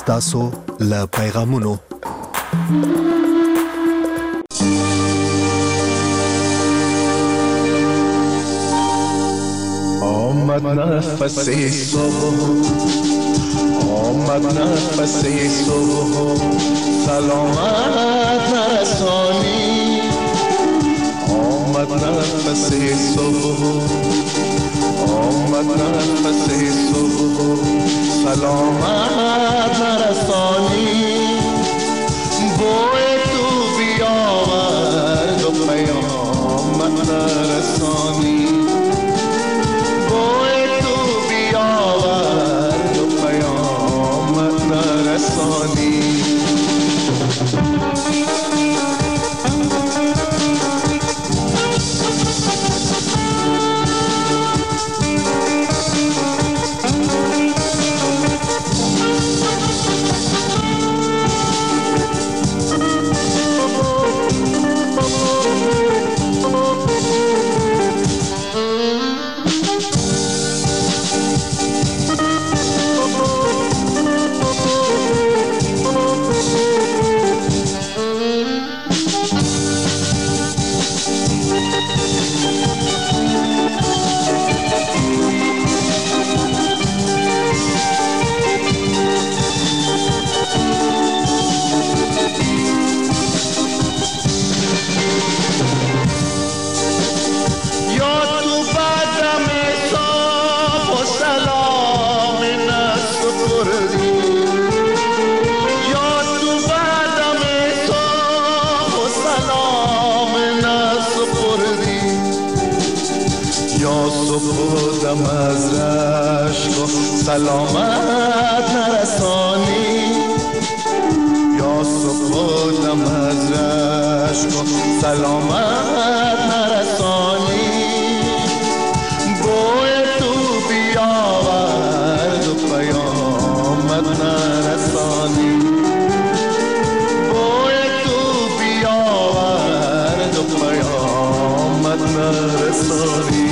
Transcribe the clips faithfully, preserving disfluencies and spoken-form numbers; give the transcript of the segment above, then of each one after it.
ستاسو له پیغامونو. آمد نفس صبح، آمد نفس صبح، سلامت نرسانی. آمد نفس صبح، آمد نفس صبح، سلامت نرسانی. بوی تو بیاورد و پیامت نرسانی. بوی تو بیاورد و پیامت نرسانی. سپردم از رشک و سلامت نرسانی. یا سپردم از رشک و سلامت نرسانی. بوی تو بیاورد و پیامت نرسانی. بوی تو بیاورد و پیامت نرسانی.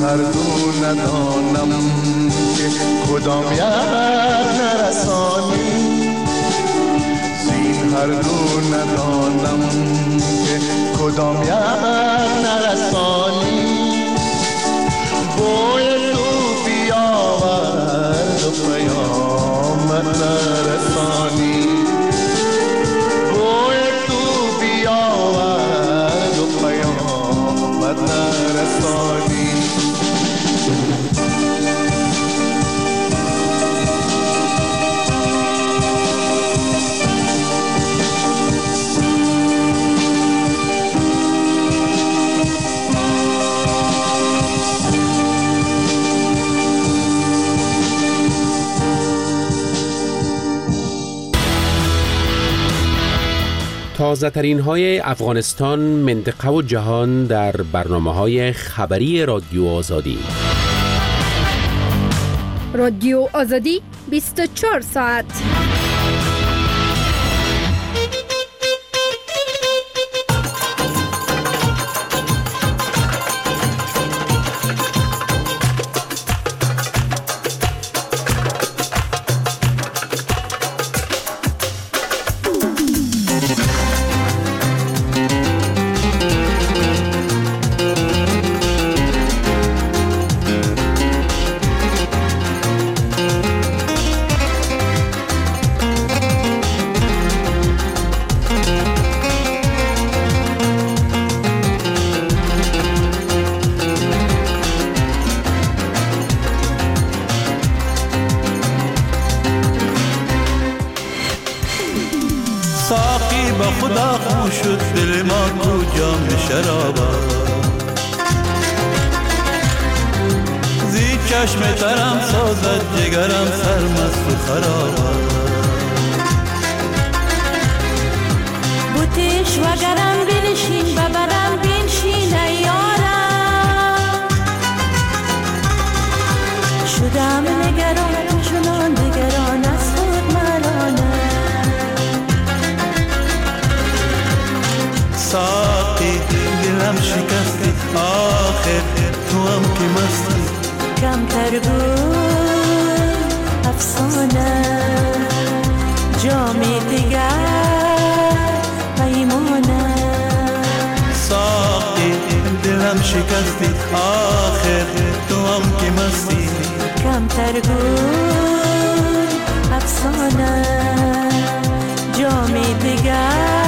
هر دو ندانم که کدام یک نرسانی، زین هر دو ندانم که کدام یک نرسانی. بوی تو بیاورد و پیامت نرسانی، بوی تو بیاورد و پیامت نرسانی. تازه ترین های افغانستان، منطقه و جهان در برنامه های خبری رادیو آزادی. رادیو آزادی بیست و چهار ساعت. ساقی با خدا خو شد دل ما کو جام شرابا، زی چشم ترم سازد جگرم سرمست و خرابا. بوتش و گرم بنشین ببرم بنشین ایارم، شدم نگران چنان نگران از خود مرانم. ساقی دلم شکستی آخر تو هم که مستی، کم ترگون افسانه جامی دیگر پیمانه. ساقی دلم شکستی آخر تو هم که مستی، کم ترگون افسانه جامی دیگر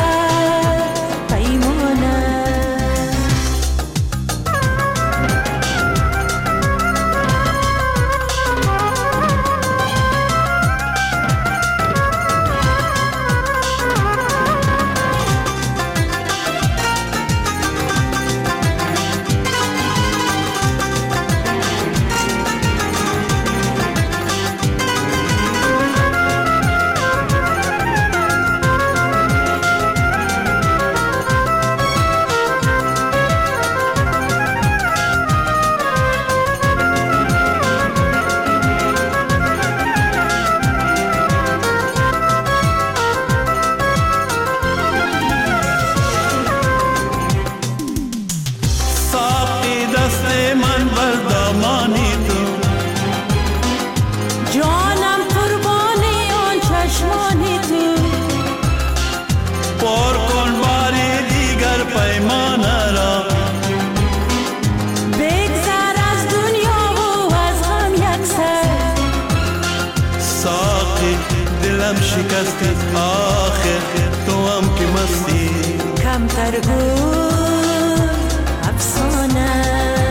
شکستی آخر تو هم که مستی، کم ترگون افسانه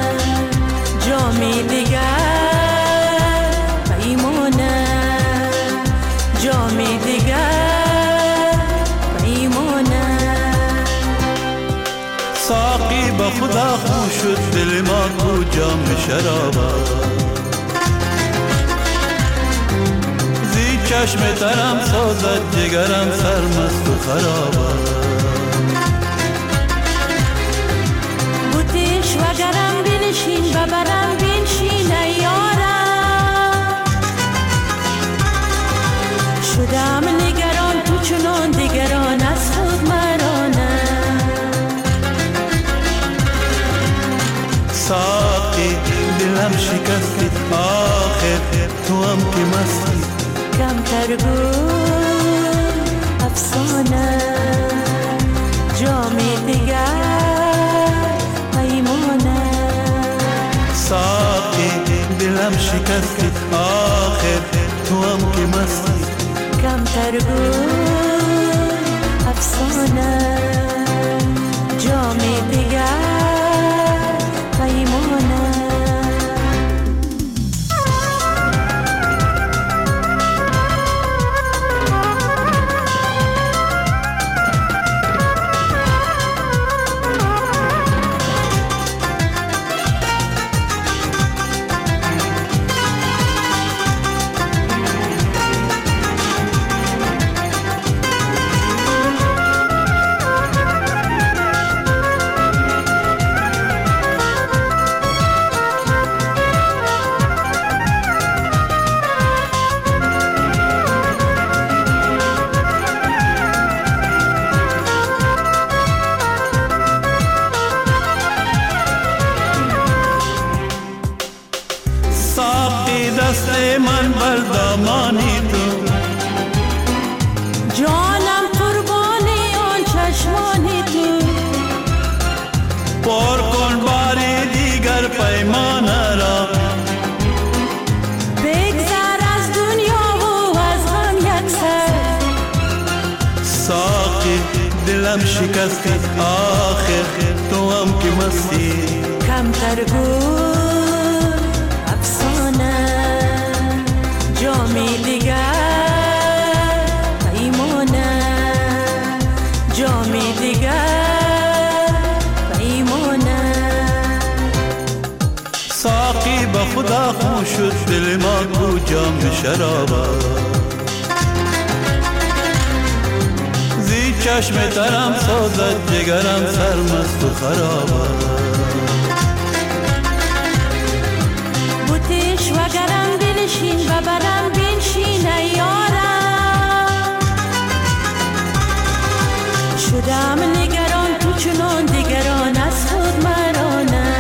جامی دیگر پیمانه، جامی دیگر پیمانه. ساقی با خدا خو شد دل ما کو جام شرابا، چشم ترم سازد جگرم سرمست و خرابا. بوتش و گرم بنشین ببرم بنشین ایارم، شدم نگران تو چنان دیگران از خود مرانم. ساقی دلم شکستی آخر تو هم که مستی کمتر گل افسانه جام دیگر پیمانه ساقی دلم شکستی آخر تو هم که مستی کمتر گل افسانه جام دیگر پیمانه من بر دامانی تو جانم قربانی آن چشمانی تو پر کن باری دیگر پیمانه را بگذر از دنیا و از غم یک سر ساقی دلم شکستی آخر تو هم که مستی کمتر گل افسانه جامی دیگر پیمانه جامی دیگر پیمانه ساقی با خدا خون شد دل ما کو جام شرابا زی چشم ترم سازد جگرم سرمست و خرابا بوتش و گرم دلشین و برم بنشین یارم شدم نگران تو چنان دیگران از خود مرانه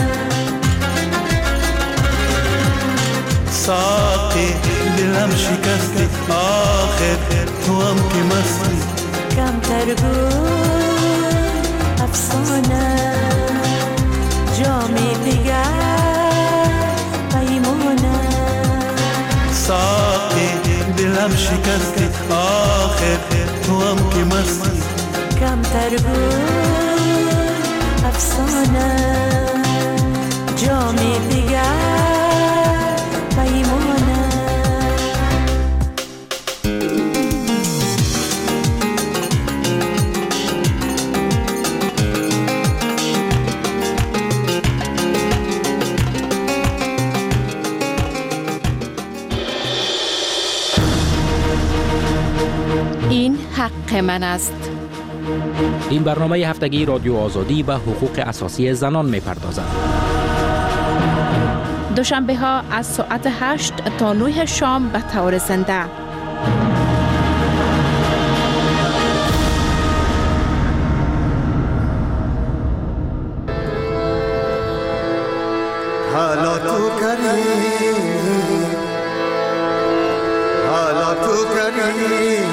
ساقی دلم شکستی آخر تو هم که مستی کمتر گل افسانه جامی دیگر پیمانه ساقی دلم شکستی آخر تو هم که مستی کمتر گل افسانه جامی دیگر پیمانه این حق من است. این برنامه هفتگی رادیو آزادی به حقوق اساسی زنان می‌پردازد. دوشنبه ها از ساعت هشت تا نه شام به طور زنده. حالا تو کریم حالا تو کریم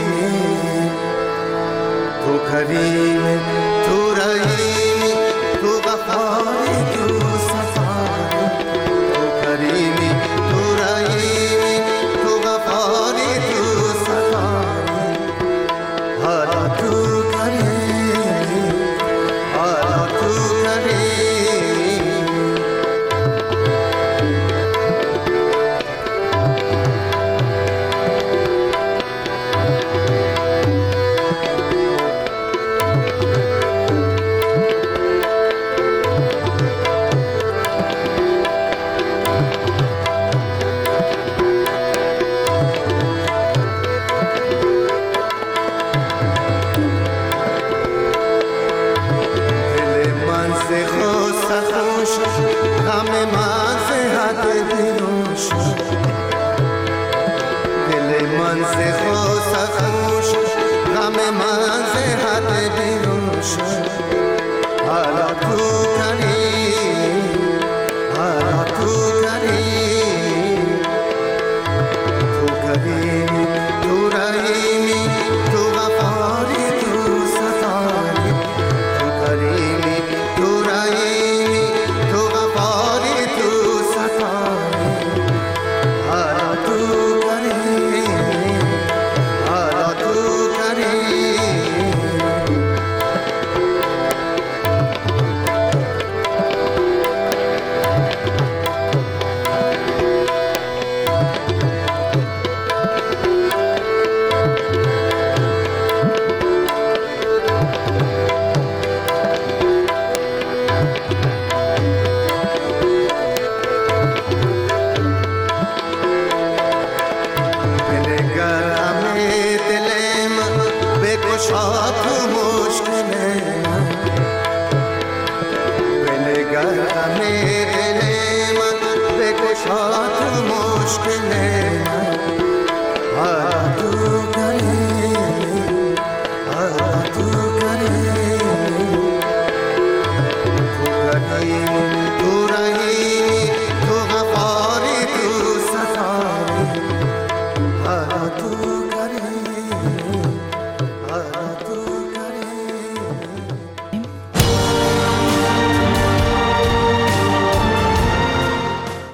تو کریم تو رحیم تو غفاری تو صفاری تو کریمی تو رحیمی تو غفاری تو صفاری حالا تو کریم حالا تو کریم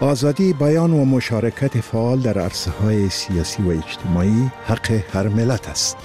آزادی بیان و مشارکت فعال در عرصه‌های سیاسی و اجتماعی حق هر ملت است.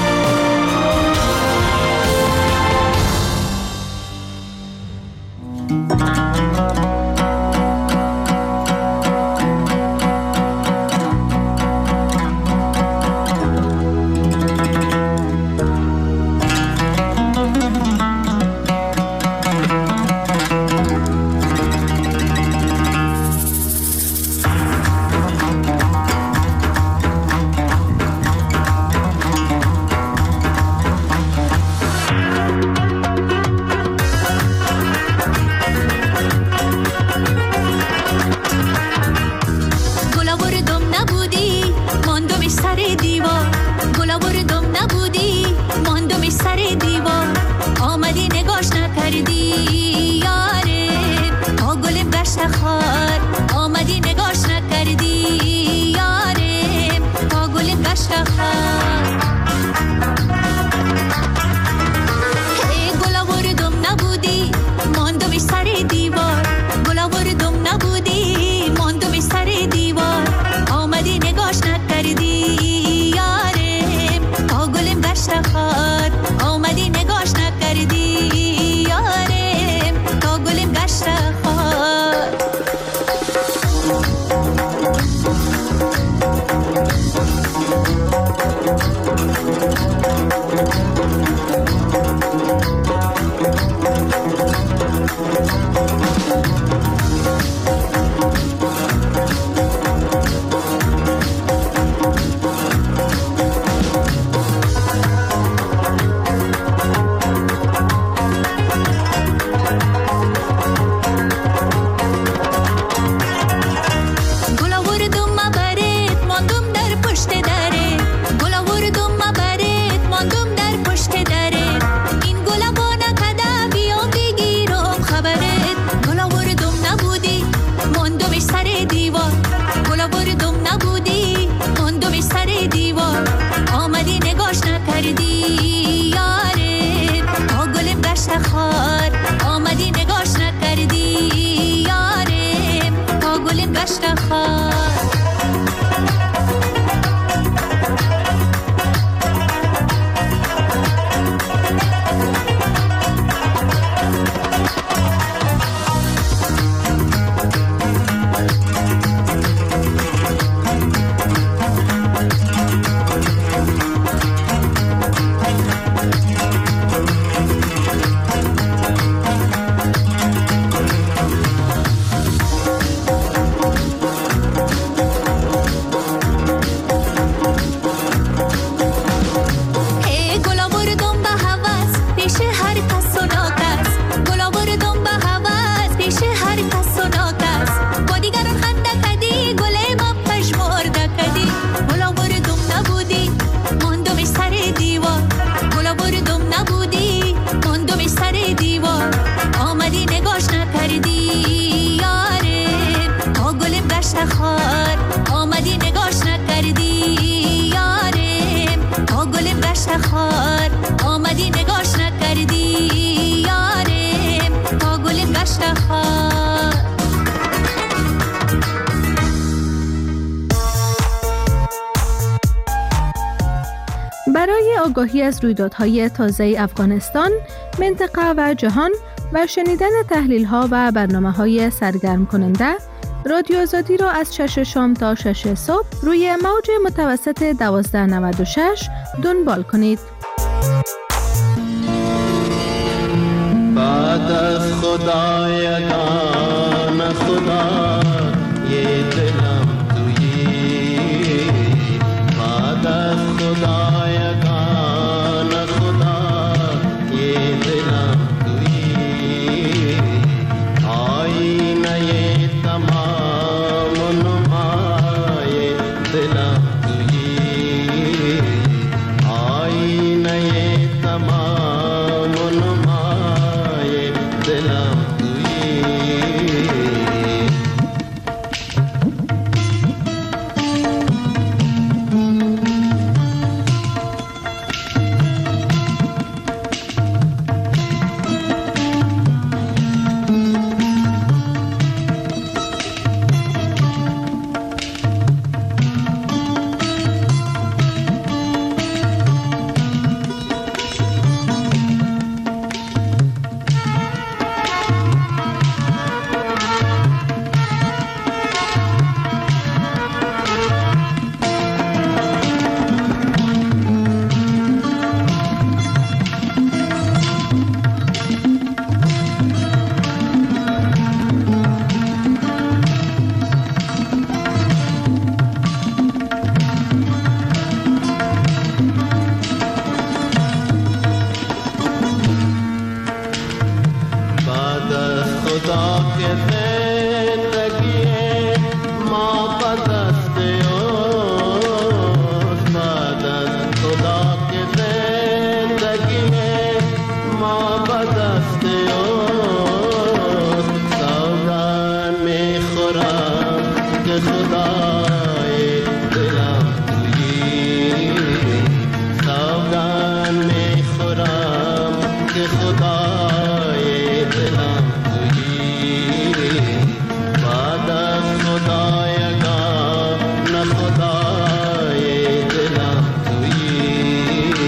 برای آگاهی از رویدادهای تازه افغانستان، منطقه و جهان و شنیدن تحلیل‌ها و برنامه‌های سرگرم کننده، رادیو آزادی را از شش شام تا شش صبح روی موج متوسط دوازده نود و شش دنبال کنید. بعد از خدایگان خدا یه دلم تویی، بعد از خدایگان خدا یه دلم تویی، آینه تمام نمای دلم تویی، آینه تمام نمای دلم تویی. بعد از خدا که زندگی ما به دست اوست، بعد از خدا که زندگی ما به دست اوست. سوگند میخورم که خدای دلم تویی، سوگند میخورم که خدای دلم تویی. بعد از خدا یگانه خدای دلم تویی.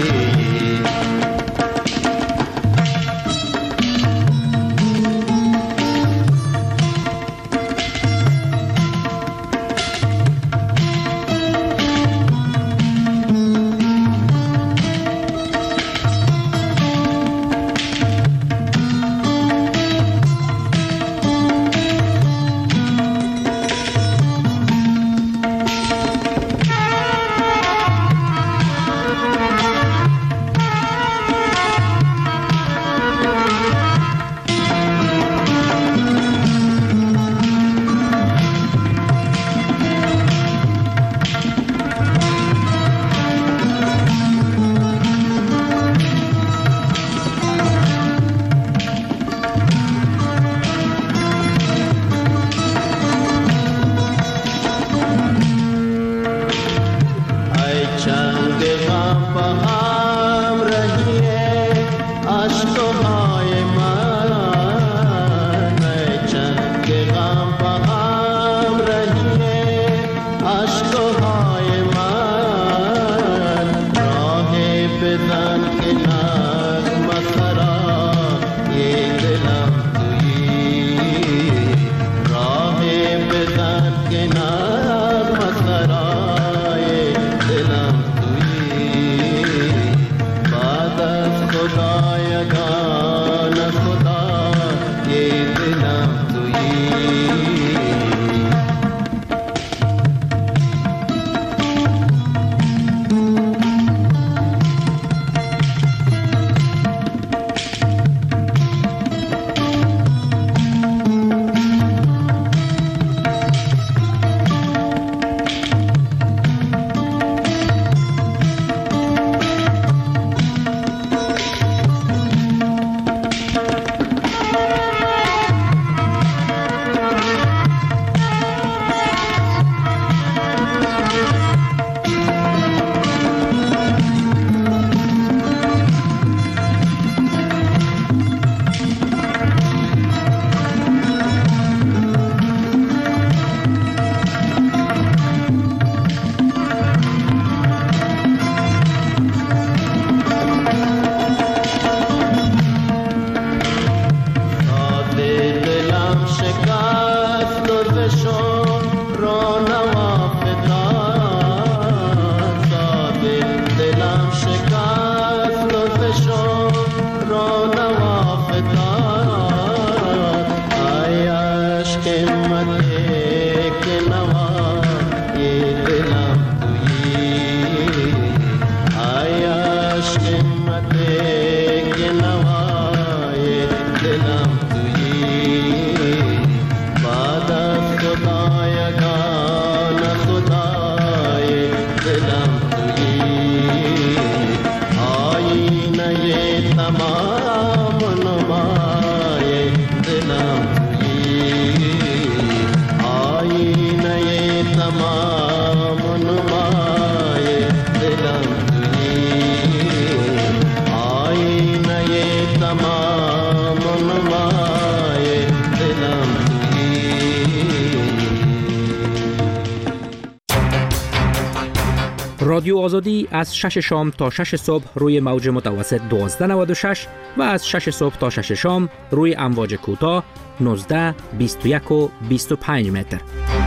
رادیو آزادی از شش شام تا شش صبح روی موج متوسط دوازده نود و شش و از شش صبح تا شش شام روی امواج کوتاه نوزده، بیست و یک و بیست و پنج متر.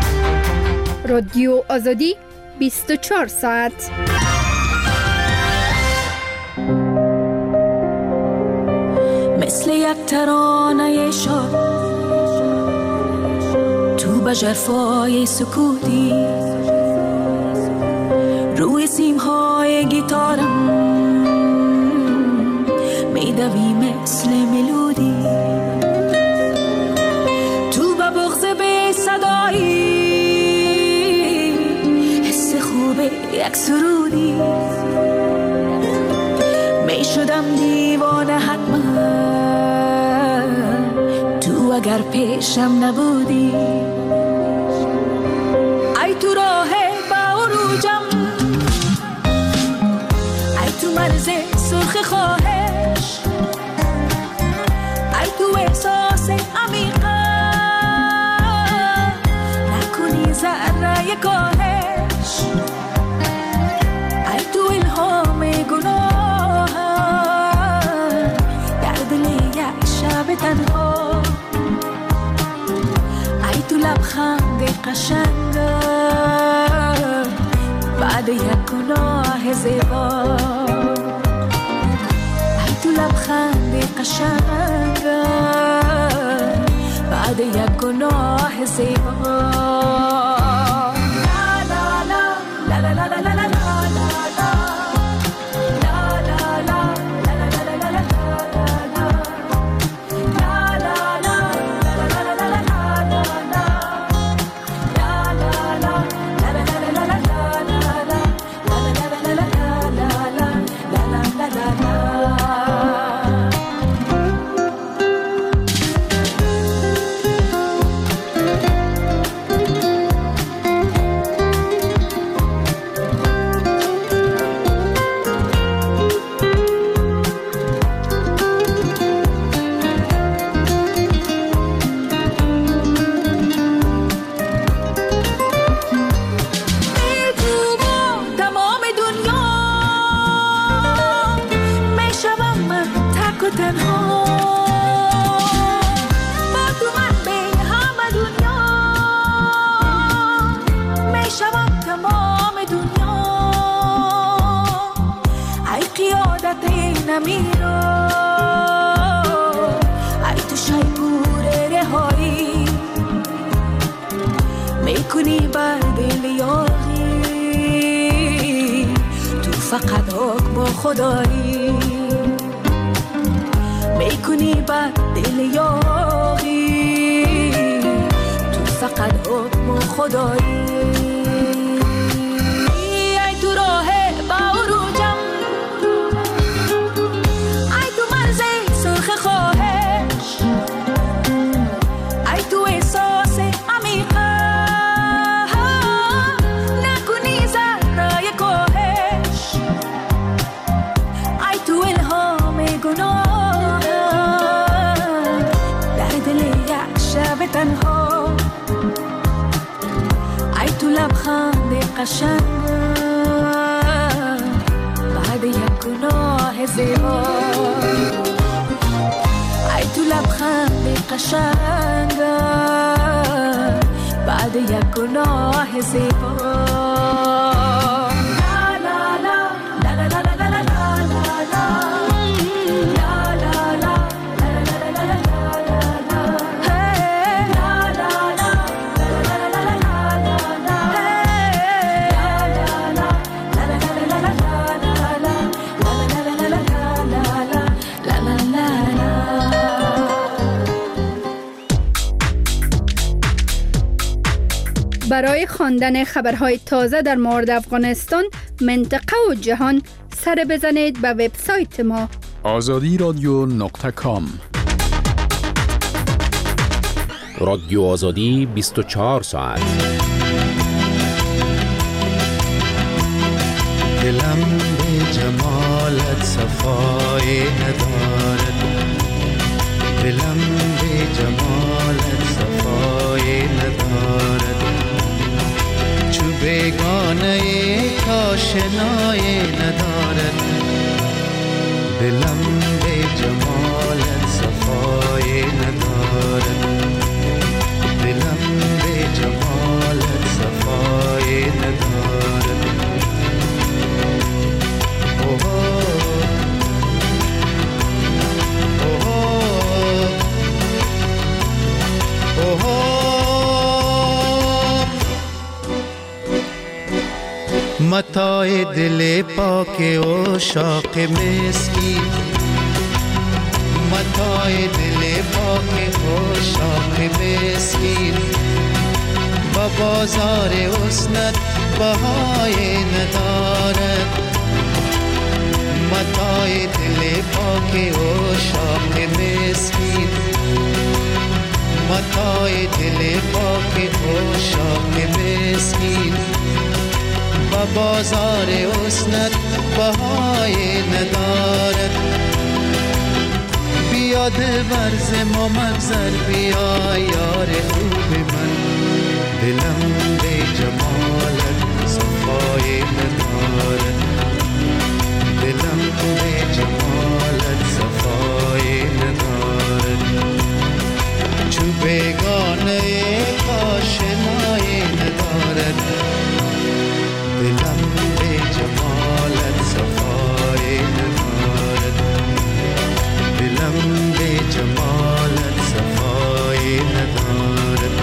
رادیو آزادی بیست و چهار ساعت. مثل یک ترانه شاد تو به ژرفای سکوتی روی سیمهای گیتارم میدوی مثل ملودی. اگر پیشم نبودی، ای تو راه با عروجم، ای تو مرز سرخ خواهش، ای تو احساس عمیقم، نکنی ذره کاهش، ای تو الهام گناهم در دل یک شب تنها، ای تو لبخند قشنگم بعد یک گناه زیبا، ای تو لبخند قشنگم بعد یک گناه زیبا. فقط حکم خدایی میکنی بر دل یاغی، تو فقط حکم خدایی. ای تو راه با عروجم، ای تو مرز سرخ خواهش، ای تو احساس عمیقم، نکنی ذره کاهش، ای تو الهام گناه در دل یک شب تنها، ای تو لبخند قشنگم بعد یک گناه زیبا، ای تو لبخند قشنگم بعد یک گناه زیبا. برای خواندن خبرهای تازه در مورد افغانستان، منطقه و جهان، سر بزنید به وبسایت ما آزادی رادیو نقطه کام. رادیو آزادی بیست و چهار ساعت. دلم به جمالت صفای ندارد، دلم به جمالت صفای ندارد، چو بیگانه کاشنای ندارد، دلم به جمالت صفای ندارد، دلم به جمالت صفای ندارد. اوه اوه اوه متاع دل پاک و شاق مسکی، متاع دل پاک و شاق مسکی، با بازار حسنت بهای ندارد، متاع دل پاک و شاق مسکی، متای دل پاک عاشق مسکین و بازار حسنت بهای ندارد. بیا دلبر ز ما مگذر، بیا یار خوب من، دلم به جمالت صفای ندارد، دلم به جمالت صفای ندارد. چو بیگانه آشنایی ندارد، دلم به جمالت صفای ندارد، دلم به جمالت صفای ندارد.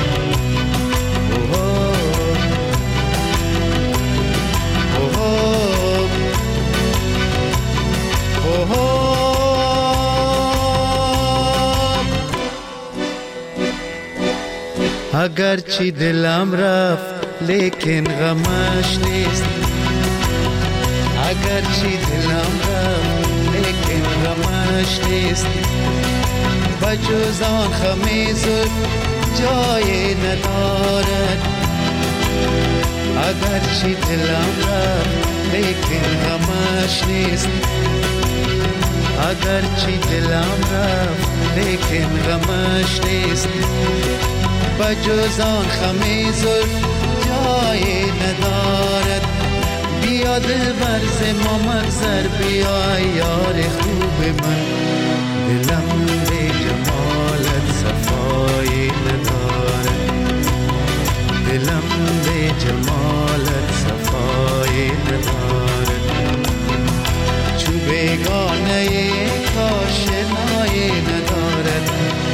اوه اوه اوه اگرچه دلم رفت لیکن غمش نیست، اگرچه دلم رفت لیکن غمش نیست. بجز آن خم زلف جای ندارد، اگرچه دلم رفت لیکن غمش نیست، اگرچه دلم رفت لیکن غمش نیست. بجز آن خم زلف جای ندارد. بیا دلبر ز ما مگذر، بیا یار خوب من، دلم به جمالت صفای ندارد، دلم به جمالت صفای ندارد. چو بیگانه آشنایی ندارد،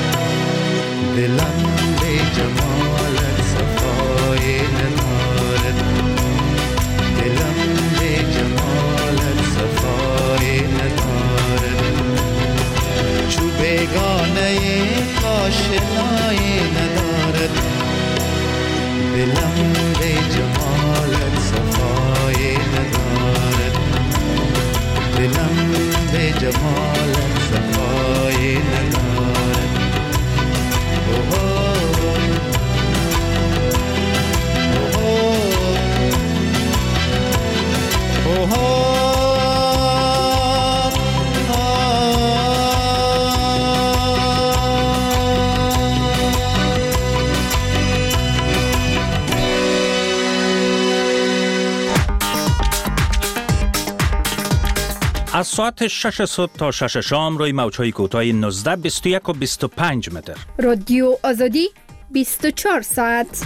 دلم به جمالت صفای ندارد، دلم به جمالت صفای ندارد. چو بیگانه آشنایی ندارد، دلم به جمالت صفای ندارد، دلم به جمالت صفای ندارد. اوه از ساعت شش صبح تا شش شام روی موج‌های کوتاه نوزده، بیست و یک و بیست و پنج متر. رادیو آزادی بیست و چهار ساعت.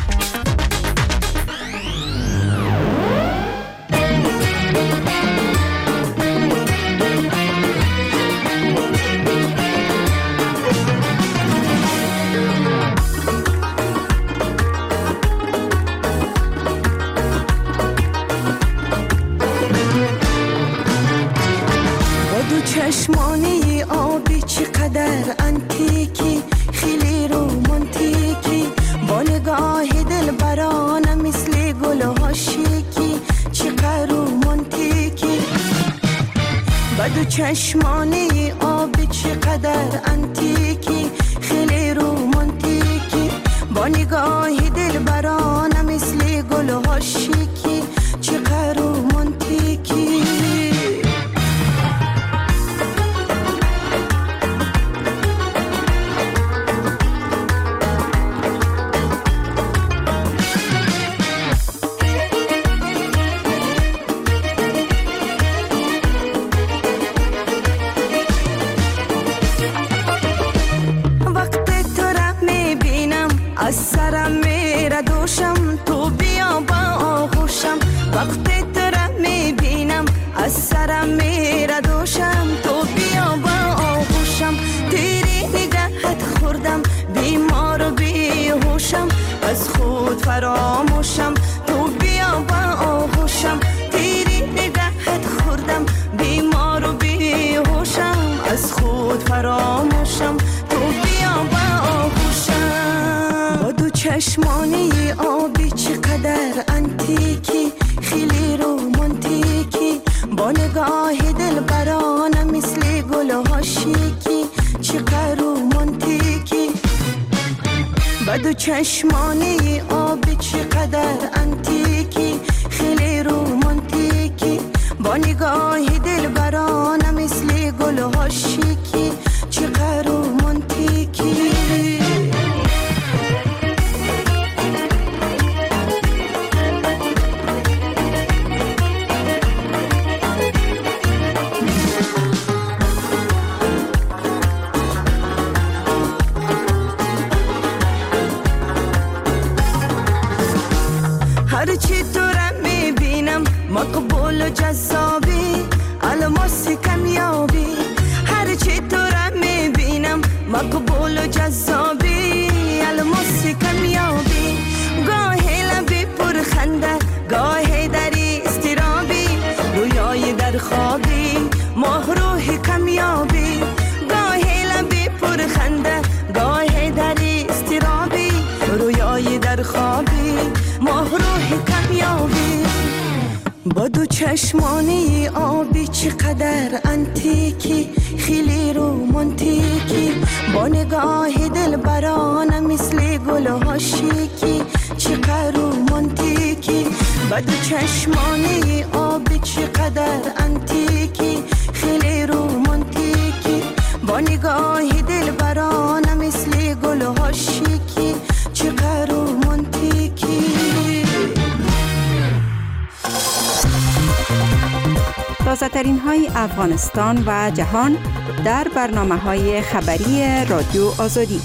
چشمانی آبی چقدر انتیکی، خیلی رومانتیکی، با نگاه دل برانه مثل گل ها شیکی، چقدر رومانتیکی. بدو چشمانی آبی چقدر انتیکی، خیلی رومانتیکی، با نگاه دل برانه مثل گل ها شیکی، چقدر رومانتیکی. از سرم میره دوشم، تو بیا با آغوشم. وقتی تو را میبینم از سرم میره دوشم، تو بیا با آغوشم. تیری نگهت خوردم بیمار و بیهوشم، از خود فراموشم. تو بیا با آغوشم. تیری نگهت خوردم بیمار و بیهوشم، از خود فراموشم. تو بیا با آغوشم. با دو چشمانی آبی چقدر انتیکی، خیلی رومانتیکی، با نگاه دل برانه مثل گل ها شیکی، چقدر رومانتیکی. بدو چشمانی آبی چقدر انتیکی خیلی رومانتیکی با نگاهی دل برانه مثل گل ها شیکی چقدر رومانتیکی هرچی تو را میبینم مقبول و جذابی الماسی کمیابی هرچی تو را میبینم مقبول و جذابی الماسی کمیابی گاهی لبی پر خنده گاهی دری استرابی رویای در خوابی ماه روحی کمیابی گاهی لبی پر خنده گاهی دری استرابی رویای در خوابی ماه روحی کمیابی با دو چشمانی آبی چقدر انتیکی خیلی رومانتیکی با نگاه دل برانه مثل گل ها شیکی چقدر رومانتیکی با دو چشمانی آبی چقدر انتیکی خیلی رومانتیکی با نگاه دل برانه مثل گل ها شیکی چقدر رومانتیکی تازه ترین های افغانستان و جهان در برنامه های خبری رادیو آزادی.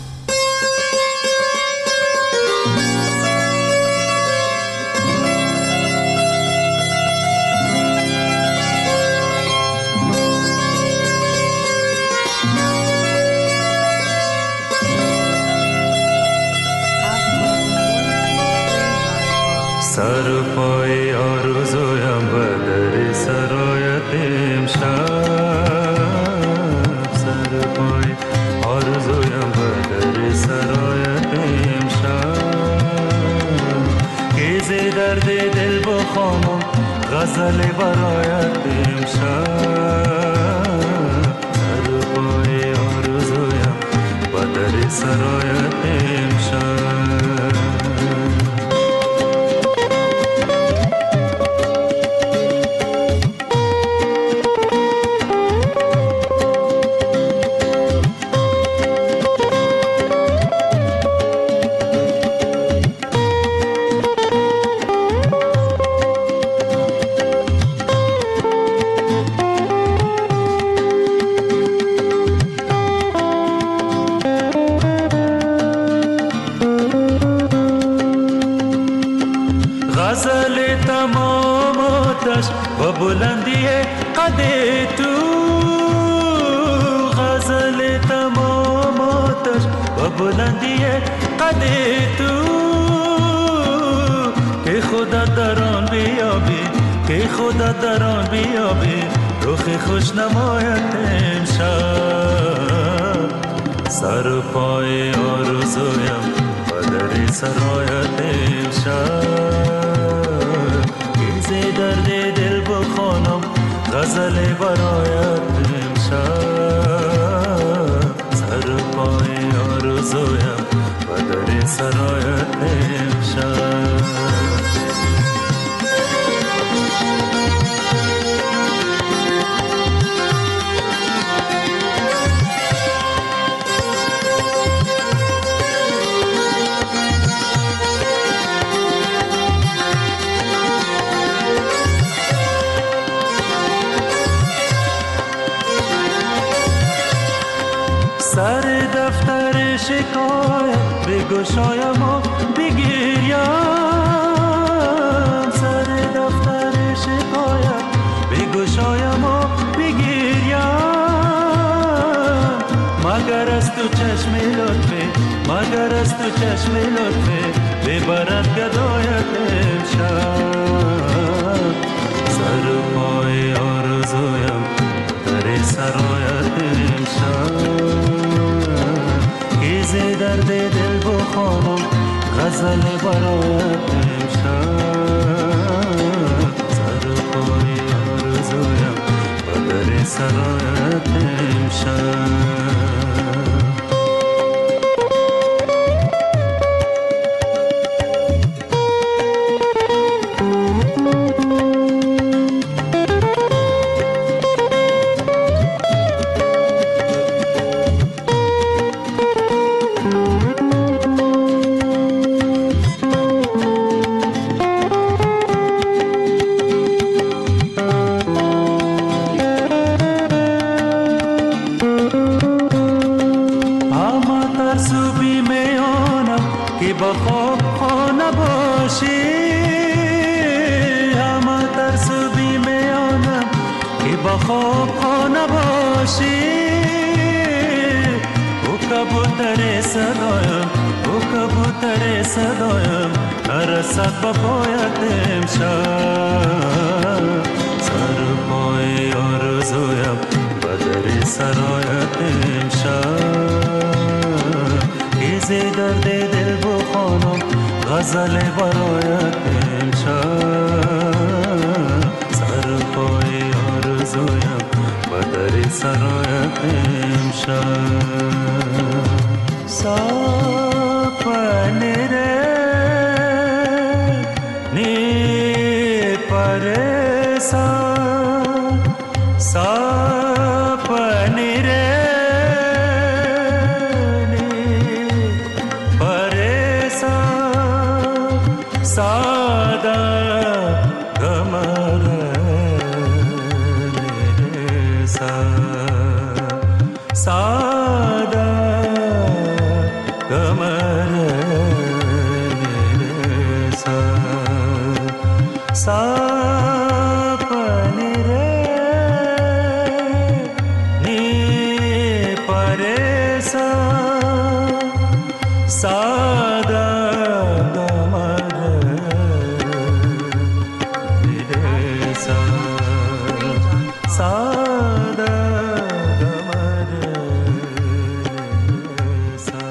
سر پای آرزویم بدر سرایت امشب سر پای آرزویم بدر سرایت امشب که ز درد دل بخوانم غزل برایت امشب سر پای آرزویم بدر سرایت امشب بلندی قد تو غزل تمام آتش و بلندی قد تو که خدا در آن بیابی که خدا در آن بیابی رخ خوش نمایت امشب سر پای آرزویم و در سرایت امشب درد دل بخوانم غزل برایت امشب سر پای آرزویم و در سرایت امشب سر دفتر شکایت بگشایم و بگیریم سر دفتر شکایت بگشایم و بگیریم مگر از تو چشم لطفه مگر از تو چشم لطفه ببرد گدایت امشب سر پای آرزویم در سرایت امشب که درد دل بخوانم غزل برایت امشب سر پای آرزویم و در سرایت امشب بی میانم که با خواب خانه باشی، همه ترس بی میانم که با خواب خانه باشی. او کبوتر صدایم، او کبوتر صدایم، نرسد با پایت امشب. سر پای آرزویم بدر سرایت امشب. ایزی درد دل بخوانم غزل برایت امشب. سر پای آرزویم بدر سرایت امشب. سپنه ره نی پرسان، سپنه ره نی پرسان. سادا گمر نرسا، سادا گمر نرسا. سپنه ره نی پرسان، سادا گمر نرسا. سادا گمر نرسا.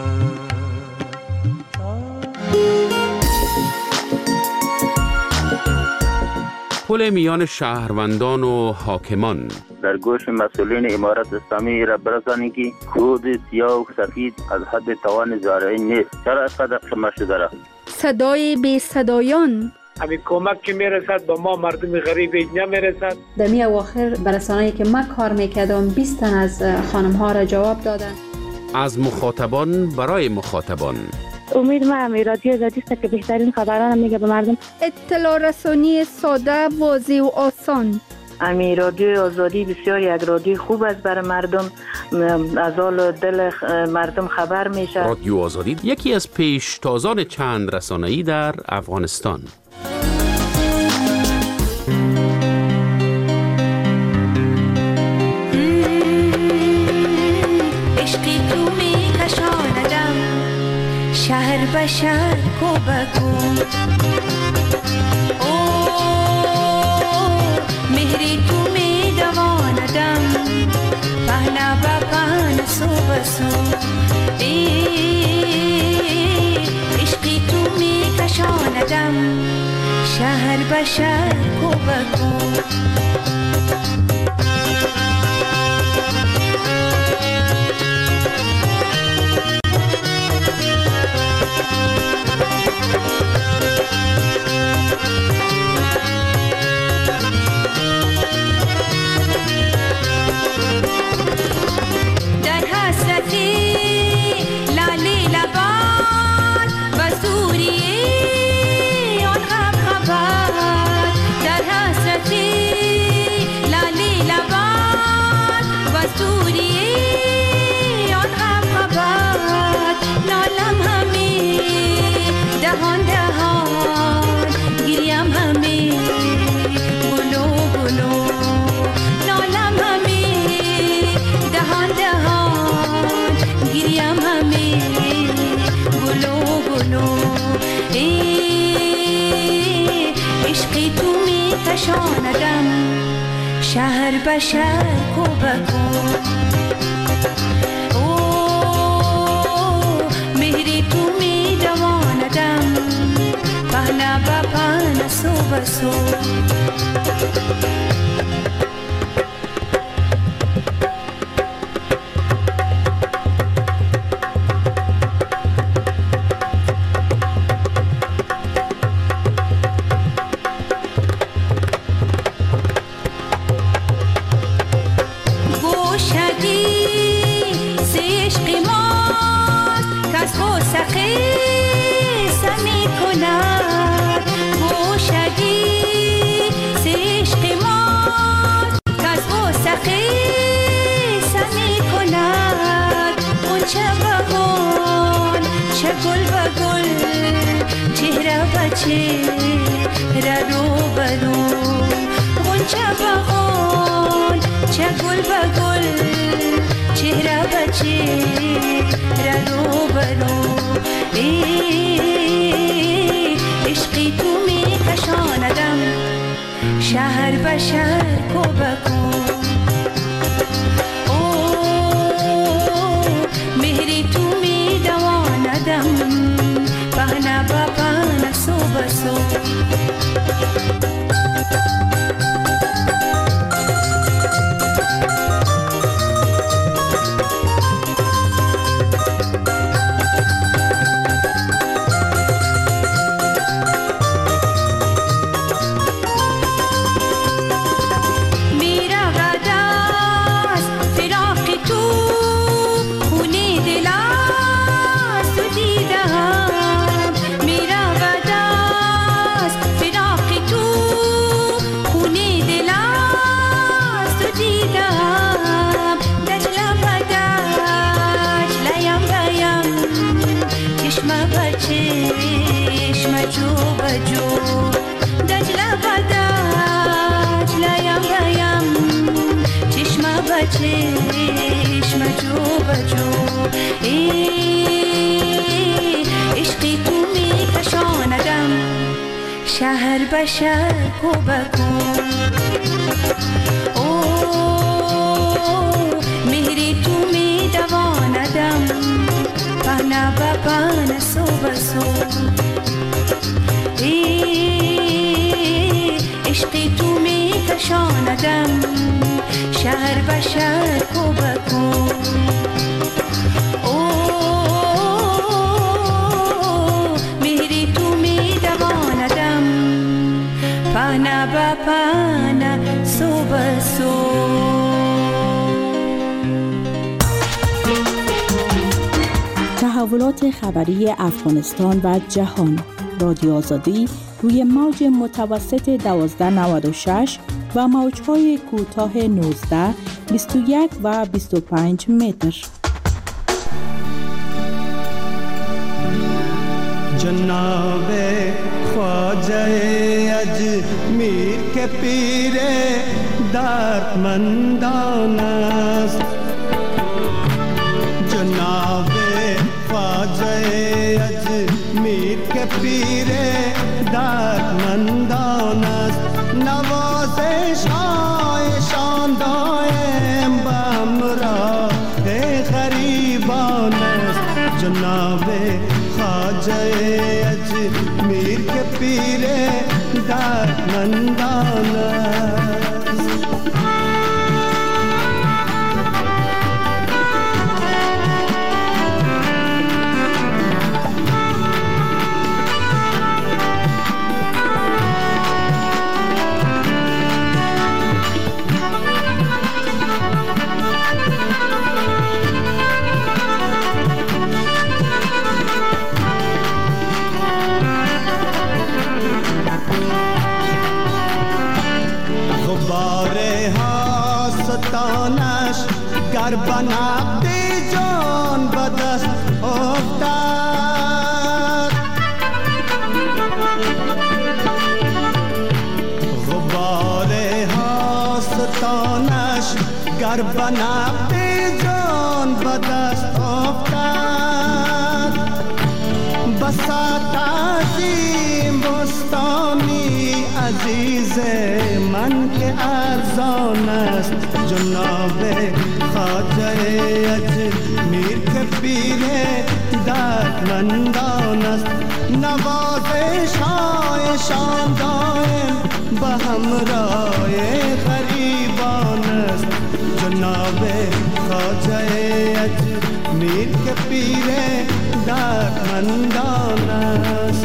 پل میان شهروندان و حاکمان. در گوش مسئولین امارت اسلامی را برسانید که کود سیاه و سفید از حد توان زارعی نیست. چرا اینقدر قمه شده را؟ صدای بی صدایان. همین کمک که میرسد به ما مردم غریب نمیرسد. در می اواخر برسانه‌ای که من کار میکردم بیست تن از خانم ها را جواب دادن. از مخاطبان برای مخاطبان. امید ما همی رادیو آزادی است که بهترین خبران میگه به مردم. اطلاع رسانی ساده، واضح و آسان. امی رادیو آزادی بسیار یک رادیو خوب است برای مردم، از حال دل مردم خبر میشه. رادیو آزادی یکی از پیشتازان چند رسانه‌ای در افغانستان. شهر به شهر کوبکو او مهری تو می دواندم پهنا با پهن سو بسو عشقی تو می کشاندم شهر به شهر کوبکو. شهر به شهر کوبکو او مهری تو می دواندم پهنا با پهن سو بسو. چه بهار چه گل و گل چهره و چهره رو برو غنچه بغال چه گل و گل چهره و چهره رو برو عشقی تو می کشاندم شهر به شهر کو بکو مهری تو می دواندم پهنه با پهنه سو بسو چشم جو بجو عشقی تو می کشاندم شهر به شهر کو بکو مهری تو می دواندم پهنه با پهنه سو بسو عشقی تو می کشاندم شهر به شهر کو بکو مهری تو می دواندم پهنه با پهنه سو بسو تحولات خبری افغانستان و جهان رادیو آزادی روی موج متوسط دوازده نود و شش و موج‌های کوتاه نوزده، بیست و یک و بیست و پنج متر. جناب خواجه اجمیر کے پیر دردمندان است جناب خواجه اجمیر کے پیر دردمندان است نوازش هایشان دائم به همراه غریبان است جناب خواجه اجمیر کے پیر دردمندان است گر بنقد جان بدست افتد غبار هاستانش گر بنقد جان بدست افتد بساط عظیم بستانی عزیز من که ارزان است جناب خواجه اجمیر کے پیر دردمندان است نوازش هایشان دائم به همراه غریبان است جناب خواجه اجمیر کے پیر دردمندان است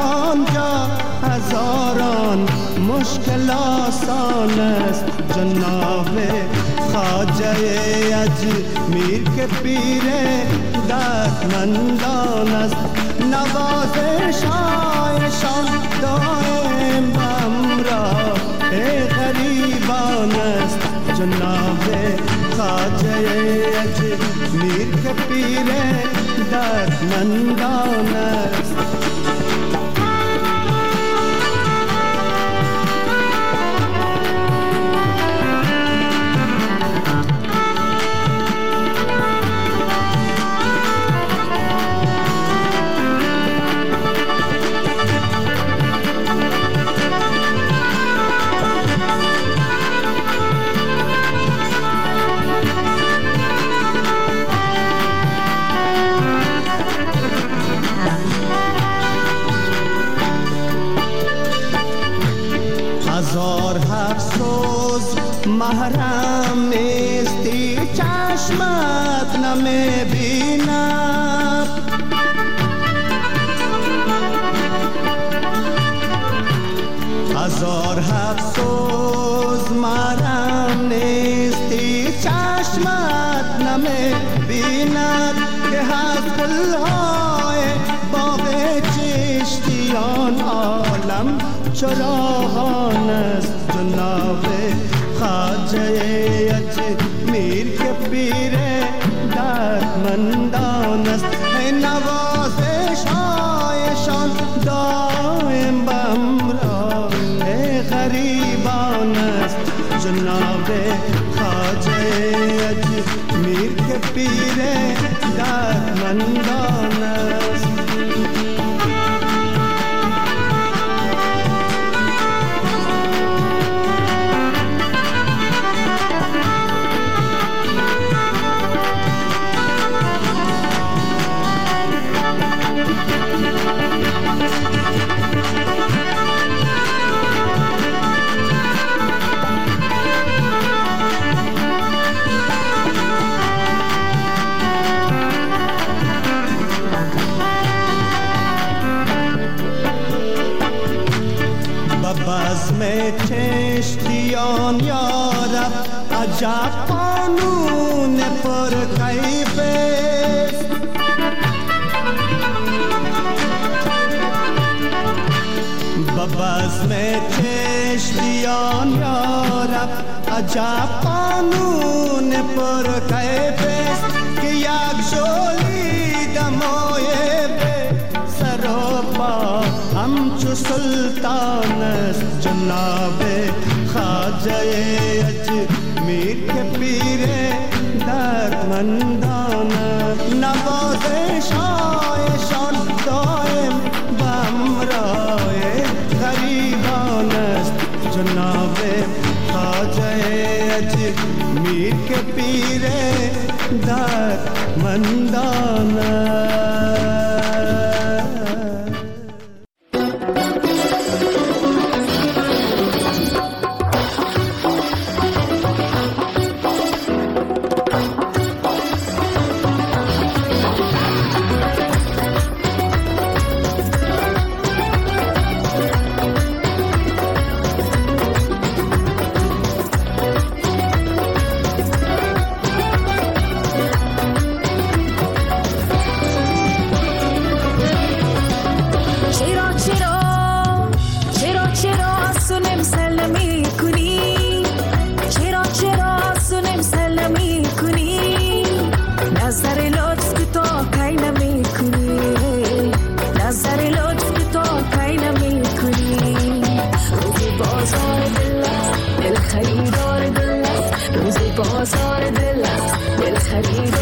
آنجا هزاران مشکل آسان است. جناب خواجه اجمیر که پیر دردمندان است. نوازش هایشان دائم همراه غریبان است. جناب خواجه اجمیر که پیر دردمندان است. محرم نیستی چشمت نمی بیند. هزار افسوس محرم نیستی چشمت نمی بیند که از گلهای باغ چشتیان عالم چراغان است. جناب خواجه اجمیر که پیر دردمندان است. نوازش هایشان دائم به همراه غریبان است. جناب خواجه اجمیر که پیر دردمندان است. بزم چشتیان یارب عجب قانون پر کیف است. بزم چشتیان یارب عجب قانون پر کیف است که یک جولی دمای سر و پا همچو سلطان است. جناب خواجه اجمیر که پیر دردمندان است. نوازش هایشان دائم به همراه غریبان است. جناب خواجه اجمیر که پیر دردمندان است. بازار دل است، دل خریدار